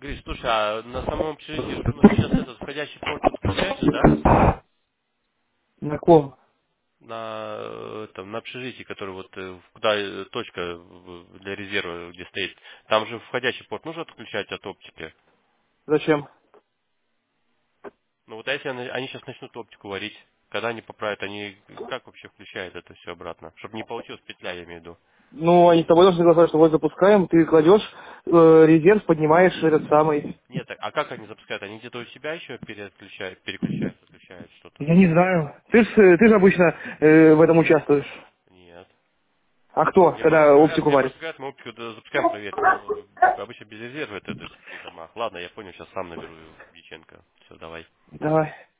Гриш, слушай, а на самом общежитии у нас сейчас этот входящий порт отключается, да? На ком? На общежитии, который вот куда точка для резерва, где стоит. Там же входящий порт нужно отключать от оптики. Зачем? Ну вот а если они сейчас начнут оптику варить, когда они поправят, они как вообще включают это все обратно? Чтобы не получилась петля, я имею в виду. Ну, они с тобой должны сказать, что вот запускаем, ты кладешь резерв, поднимаешь этот самый. Нет, а как они запускают? Они где-то у себя еще переключают, отключают что-то? Я не знаю. Ты ж обычно в этом участвуешь. Нет. А кто, Мне просто когда говорят, оптику варит? мы оптику запускаем проверить, но обычно без резерва это в таких домах. Ладно, я понял, сейчас сам наберу Дьяченко. Все, давай. Давай.